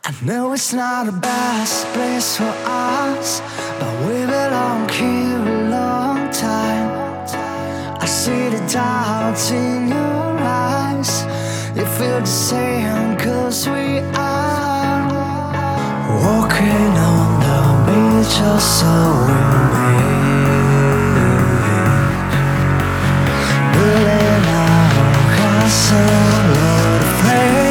I know it's not the best place for us, but we belong here a long time. I see the doubts in your eyes. You feel the same, cause we are walking on the beach of Surrey, building our castle of flames.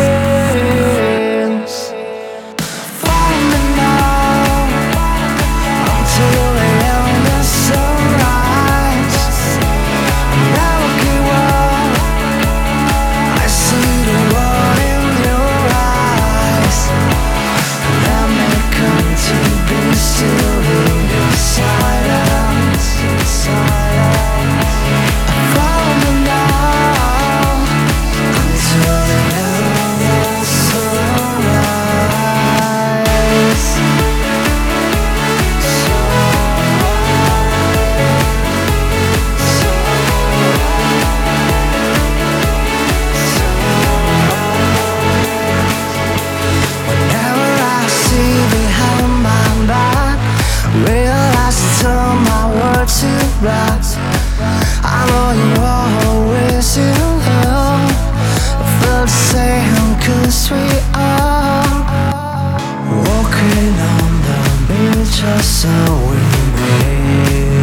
Follow me now until the end of sunrise. Never give up. I see the world in your eyes. Let me come to be still in your silence. Follow me now until the end of sunrise. Whenever I see behind my back, realize to turn my words to rest. I know you're always in love. I feel the same, cause we are walking on the beach of Surrey.